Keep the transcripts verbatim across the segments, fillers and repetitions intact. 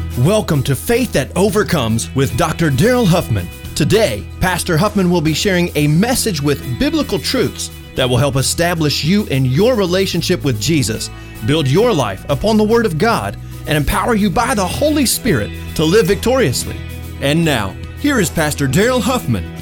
Welcome to Faith That Overcomes with Doctor Daryl Huffman. Today, Pastor Huffman will be sharing a message with biblical truths that will help establish you in your relationship with Jesus, build your life upon the Word of God, and empower you by the Holy Spirit to live victoriously. And now, here is Pastor Daryl Huffman.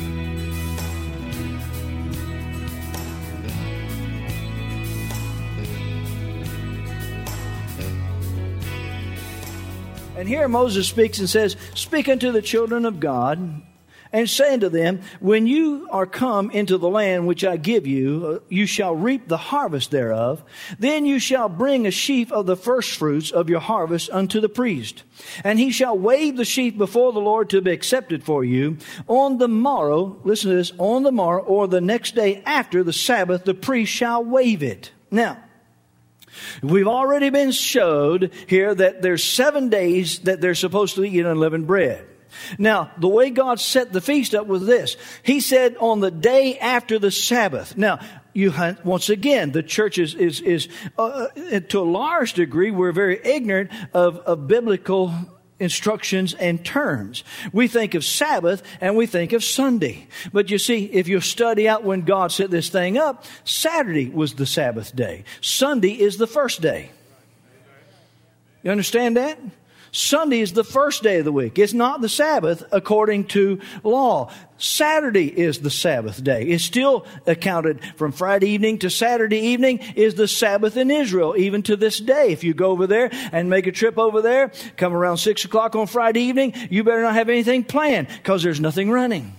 And here Moses speaks and says, "Speak unto the children of God, and say unto them, when you are come into the land which I give you, you shall reap the harvest thereof. Then you shall bring a sheaf of the firstfruits of your harvest unto the priest. And he shall wave the sheaf before the Lord to be accepted for you. On the morrow," listen to this, "on the morrow or the next day after the Sabbath, the priest shall wave it." Now, we've already been showed here that there's seven days that they're supposed to eat unleavened bread. Now, the way God set the feast up was this. He said on the day after the Sabbath. Now, you once again, the church is, is, is uh, to a large degree, we're very ignorant of, of biblical instructions and terms. We think of Sabbath and we think of Sunday. But you see, if you study out when God set this thing up, Saturday was the Sabbath day. Sunday is the first day. You understand that? Sunday is the first day of the week. It's not the Sabbath according to law. Saturday is the Sabbath day. It's still accounted from Friday evening to Saturday evening is the Sabbath in Israel, even to this day. If you go over there and make a trip over there, come around six o'clock on Friday evening, you better not have anything planned because there's nothing running.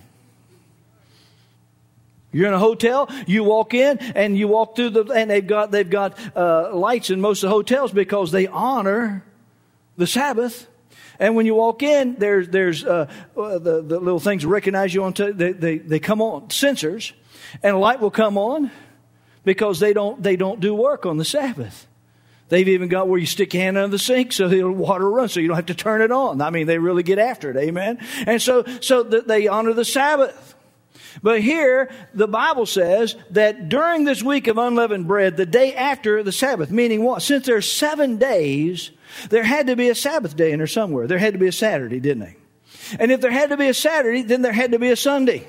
You're in a hotel, you walk in and you walk through the, and they've got, they've got, uh, lights in most of the hotels because they honor the Sabbath. And when you walk in, there's there's uh, the the little things recognize you on. T- they, they they come on sensors, and a light will come on because they don't they don't do work on the Sabbath. They've even got where you stick your hand under the sink so the water runs, so you don't have to turn it on. I mean, they really get after it, amen. And so so th- they honor the Sabbath. But here, the Bible says that during this week of unleavened bread, the day after the Sabbath, meaning what? Since there's seven days, there had to be a Sabbath day in there somewhere. There had to be a Saturday, didn't they? And if there had to be a Saturday, then there had to be a Sunday.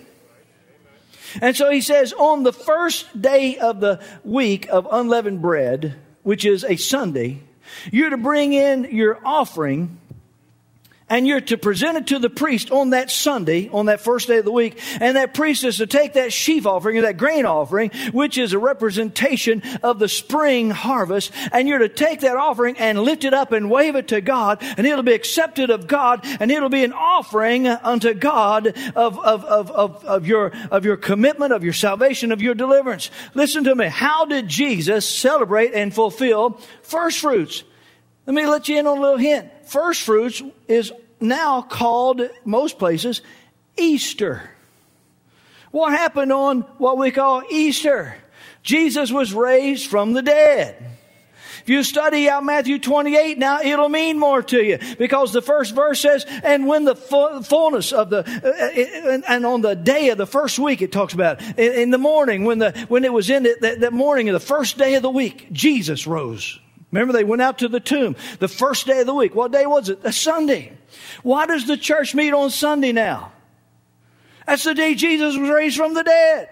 And so he says, on the first day of the week of unleavened bread, which is a Sunday, you're to bring in your offering, and you're to present it to the priest on that Sunday, on that first day of the week. And that priest is to take that sheaf offering, or that grain offering, which is a representation of the spring harvest. And you're to take that offering and lift it up and wave it to God. And it'll be accepted of God. And it'll be an offering unto God of, of, of, of, of your, of your commitment, of your salvation, of your deliverance. Listen to me. How did Jesus celebrate and fulfill first fruits? Let me let you in on a little hint. First fruits is now called, most places, Easter. What happened on what we call Easter? Jesus was raised from the dead. If you study out Matthew twenty-eight, now it'll mean more to you. Because the first verse says, and when the fullness of the, uh, and on the day of the first week, it talks about, in the morning, when the when it was in the, that, that morning of the first day of the week, Jesus rose. Remember, they went out to the tomb the first day of the week. What day was it? A Sunday. Why does the church meet on Sunday now? That's the day Jesus was raised from the dead.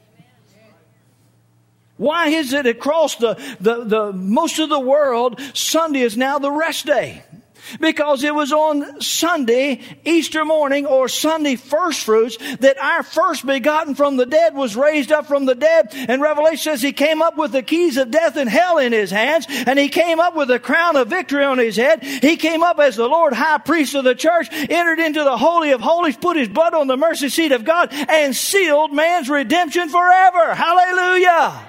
Why is it across the, the, the most of the world, Sunday is now the rest day? Because it was on Sunday, Easter morning, or Sunday first fruits, that our first begotten from the dead was raised up from the dead. And Revelation says he came up with the keys of death and hell in his hands. And he came up with a crown of victory on his head. He came up as the Lord high priest of the church, entered into the Holy of Holies, put his blood on the mercy seat of God, and sealed man's redemption forever. Hallelujah.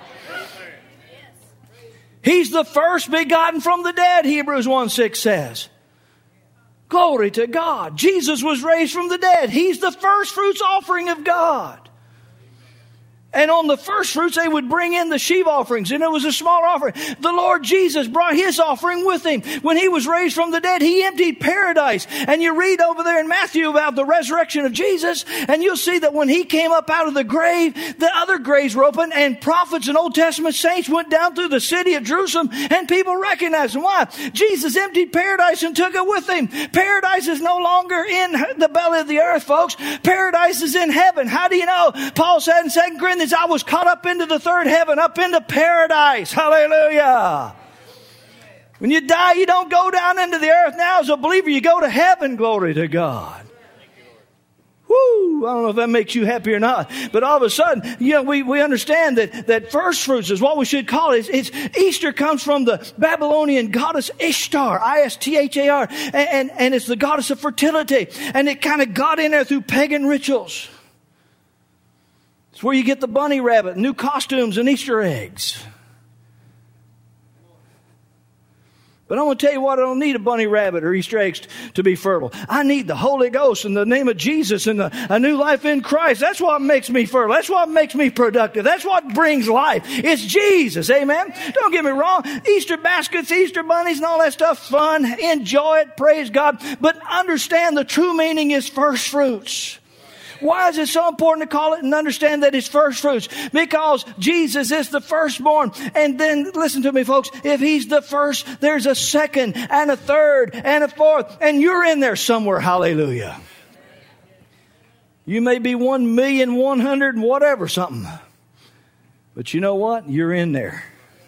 He's the first begotten from the dead, Hebrews one six says. Glory to God. Jesus was raised from the dead. He's the first fruits offering of God. And on the first fruits, they would bring in the sheave offerings, and it was a small offering. The Lord Jesus brought his offering with him. When he was raised from the dead, he emptied paradise. And you read over there in Matthew about the resurrection of Jesus, and you'll see that when he came up out of the grave, the other graves were open, and prophets and Old Testament saints went down through the city of Jerusalem, and people recognized him. Why? Jesus emptied paradise and took it with him. Paradise is no longer in the belly of the earth, folks. Paradise is in heaven. How do you know? Paul said in Second Corinthians, I was caught up into the third heaven, up into paradise. Hallelujah. When you die, you don't go down into the earth. Now as a believer, you go to heaven. Glory to God. Woo! I don't know if that makes you happy or not. But all of a sudden, you know, we, we understand that, that first fruits is what we should call it. It's, it's, Easter comes from the Babylonian goddess Ishtar, I S T H A R. And, and, and it's the goddess of fertility. And it kind of got in there through pagan rituals. It's where you get the bunny rabbit, new costumes, and Easter eggs. But I'm going to tell you what, I don't need a bunny rabbit or Easter eggs to be fertile. I need the Holy Ghost and the name of Jesus and the, a new life in Christ. That's what makes me fertile. That's what makes me productive. That's what brings life. It's Jesus. Amen. Don't get me wrong. Easter baskets, Easter bunnies, and all that stuff, fun. Enjoy it. Praise God. But understand the true meaning is first fruits. Why is it so important to call it and understand that it's first fruits? Because Jesus is the firstborn. And then, listen to me, folks, if he's the first, there's a second and a third and a fourth. And you're in there somewhere. Hallelujah. You may be one million, one hundred, and whatever, something. But you know what? You're in there.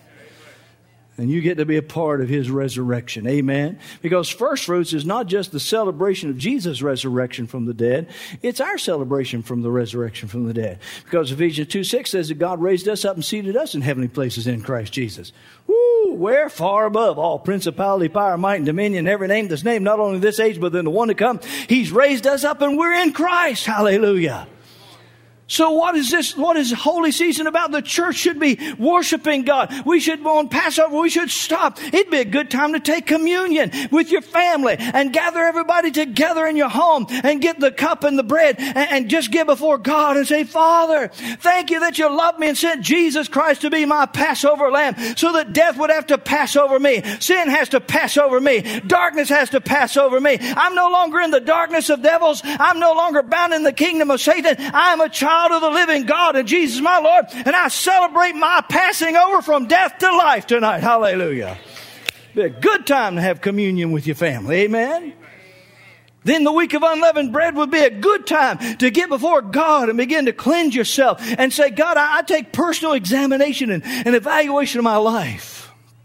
And you get to be a part of his resurrection. Amen. Because first fruits is not just the celebration of Jesus' resurrection from the dead. It's our celebration from the resurrection from the dead. Because Ephesians two six says that God raised us up and seated us in heavenly places in Christ Jesus. Woo! Where? Far above all principality, power, might, and dominion, every name that's named, not only this age, but in the one to come. He's raised us up and we're in Christ. Hallelujah. So what is this? What is holy season about? The church should be worshiping God. We should, on Passover, we should stop. It'd be a good time to take communion with your family and gather everybody together in your home and get the cup and the bread and, and just get before God and say, Father, thank you that you loved me and sent Jesus Christ to be my Passover lamb so that death would have to pass over me. Sin has to pass over me. Darkness has to pass over me. I'm no longer in the darkness of devils. I'm no longer bound in the kingdom of Satan. I'm a child of the living God and Jesus my Lord, and I celebrate my passing over from death to life tonight. Hallelujah. Be a good time to have communion with your family. Amen. Then the week of unleavened bread would be a good time to get before God and begin to cleanse yourself and say, God, I, I take personal examination and, and evaluation of my life.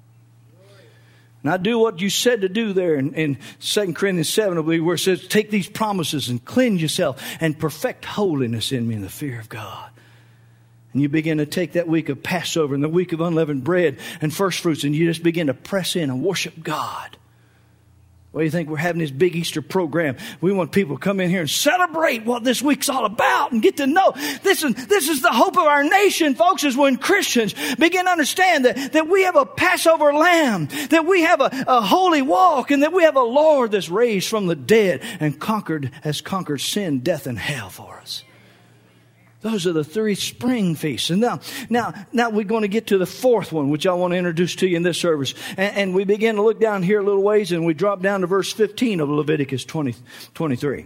And I do what you said to do there in, in Second Corinthians seven, I believe, where it says, take these promises and cleanse yourself and perfect holiness in me in the fear of God. And you begin to take that week of Passover and the week of unleavened bread and first fruits, and you just begin to press in and worship God. What do you think? We're having this big Easter program. We want people to come in here and celebrate what this week's all about and get to know. This is, this is the hope of our nation, folks, is when Christians begin to understand that, that we have a Passover lamb, that we have a, a holy walk, and that we have a Lord that's raised from the dead and conquered, has conquered sin, death, and hell for us. Those are the three spring feasts. And now, now, now we're going to get to the fourth one, which I want to introduce to you in this service. And, and we begin to look down here a little ways, and we drop down to verse fifteen of Leviticus twenty, twenty-three.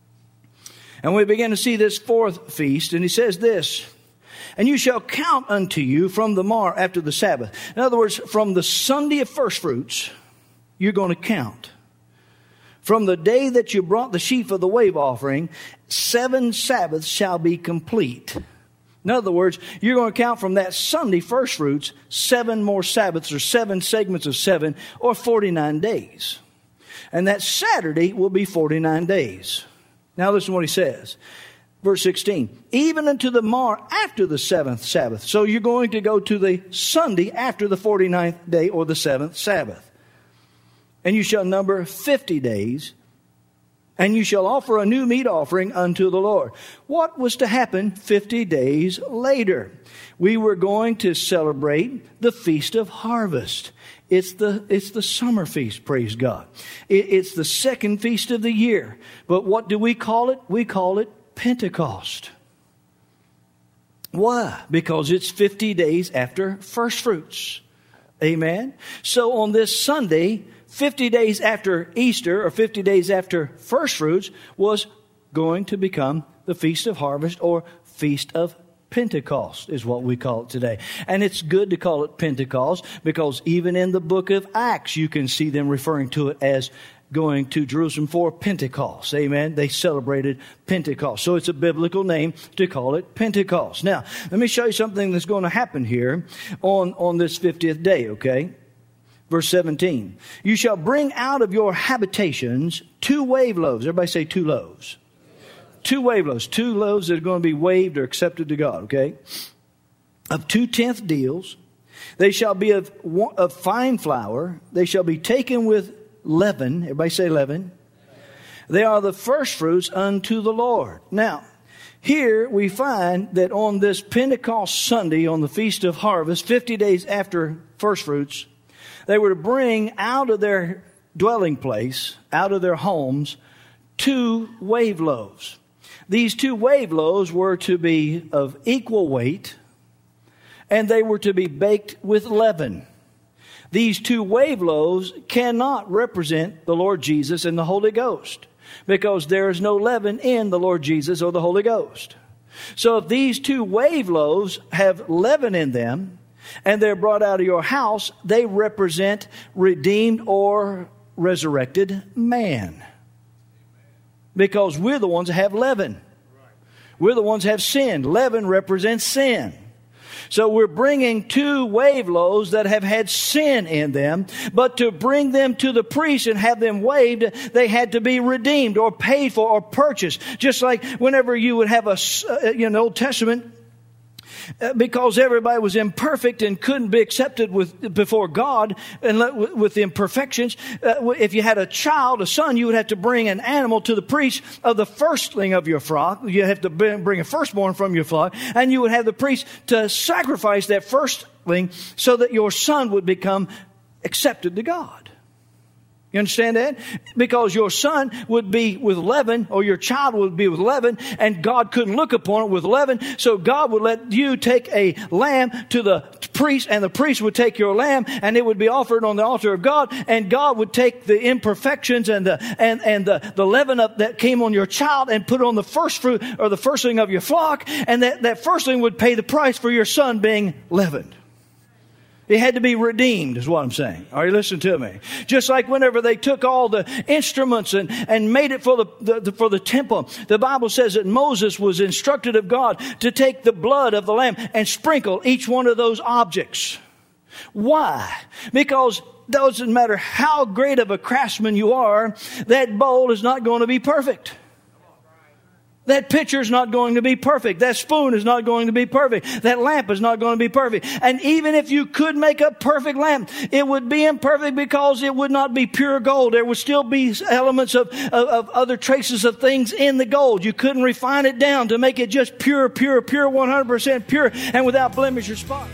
And we begin to see this fourth feast, and he says this, and you shall count unto you from the morrow after the Sabbath. In other words, from the Sunday of first fruits, you're going to count. From the day that you brought the sheaf of the wave offering, seven Sabbaths shall be complete. In other words, you're going to count from that Sunday first fruits, seven more Sabbaths or seven segments of seven or forty-nine days. And that Saturday will be forty-nine days. Now listen to what he says. Verse sixteen, even unto the morrow after the seventh Sabbath. So you're going to go to the Sunday after the forty-ninth day or the seventh Sabbath. And you shall number fifty days, and you shall offer a new meat offering unto the Lord. What was to happen fifty days later? We were going to celebrate the Feast of Harvest. It's the, it's the summer feast, praise God. It, it's the second feast of the year. But what do we call it? We call it Pentecost. Why? Because it's fifty days after first fruits. Amen. So on this Sunday, fifty days after Easter, or fifty days after first fruits, was going to become the Feast of Harvest, or Feast of Pentecost is what we call it today. And it's good to call it Pentecost, because even in the book of Acts, you can see them referring to it as going to Jerusalem for Pentecost. Amen. They celebrated Pentecost. So it's a biblical name to call it Pentecost. Now, let me show you something that's going to happen here on, on this fiftieth day, okay? Verse seventeen. You shall bring out of your habitations two wave loaves. Everybody say two loaves. Two wave loaves. Two loaves that are going to be waved or accepted to God, okay? Of two-tenth deals. They shall be of, of fine flour. They shall be taken with leaven. Everybody say leaven. They are the first fruits unto the Lord. Now, here we find that on this Pentecost Sunday, on the Feast of Harvest, fifty days after first fruits, they were to bring out of their dwelling place, out of their homes, two wave loaves. These two wave loaves were to be of equal weight, and they were to be baked with leaven. These two wave loaves cannot represent the Lord Jesus and the Holy Ghost, because there is no leaven in the Lord Jesus or the Holy Ghost. So if these two wave loaves have leaven in them, and they're brought out of your house, they represent redeemed or resurrected man. Because we're the ones that have leaven. We're the ones that have sinned. Leaven represents sin. So we're bringing two wave loaves that have had sin in them, but to bring them to the priest and have them waved, they had to be redeemed or paid for or purchased. Just like whenever you would have a, uh, you know, Old Testament, uh, because everybody was imperfect and couldn't be accepted with before God and let, with, with the imperfections. Uh, if you had a child, a son, you would have to bring an animal to the priest of the firstling of your flock. You have to bring a firstborn from your flock, and you would have the priest to sacrifice that firstling so that your son would become accepted to God. You understand that? Because your son would be with leaven, or your child would be with leaven, and God couldn't look upon it with leaven. So God would let you take a lamb to the priest, and the priest would take your lamb, and it would be offered on the altar of God, and God would take the imperfections and the and, and the, the leaven up that came on your child and put on the first fruit or the firstling of your flock, and that, that firstling would pay the price for your son being leavened. It had to be redeemed, is what I'm saying. Are you listening to me? Just like whenever they took all the instruments and, and made it for the, the, the for the temple, the Bible says that Moses was instructed of God to take the blood of the lamb and sprinkle each one of those objects. Why? Because it doesn't matter how great of a craftsman you are, that bowl is not going to be perfect. That pitcher is not going to be perfect. That spoon is not going to be perfect. That lamp is not going to be perfect. And even if you could make a perfect lamp, it would be imperfect because it would not be pure gold. There would still be elements of, of, of other traces of things in the gold. You couldn't refine it down to make it just pure, pure, pure, one hundred percent pure and without blemish or spot.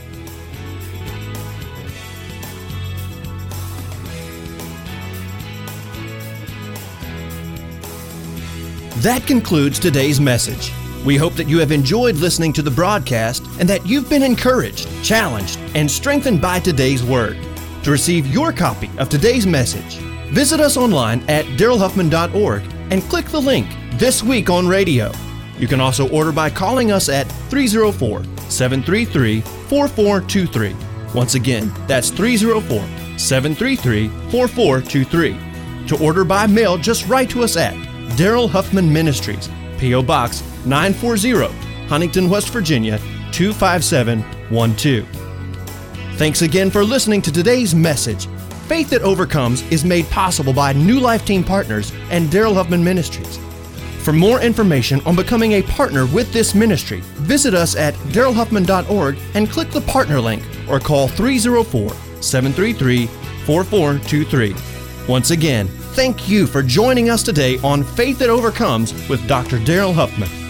That concludes today's message. We hope that you have enjoyed listening to the broadcast and that you've been encouraged, challenged, and strengthened by today's word. To receive your copy of today's message, visit us online at daryl huffman dot org and click the link This Week on Radio. You can also order by calling us at three oh four, seven three three, four four two three. Once again, that's three oh four, seven three three, four four two three. To order by mail, just write to us at Daryl Huffman Ministries, P O Box nine forty, Huntington, West Virginia two five seven one two. Thanks again for listening to today's message. Faith That Overcomes is made possible by New Life Team Partners and Daryl Huffman Ministries. For more information on becoming a partner with this ministry, visit us at daryl huffman dot org and click the partner link or call three oh four, seven three three, four four two three. Once again, thank you for joining us today on Faith That Overcomes with Doctor Daryl Huffman.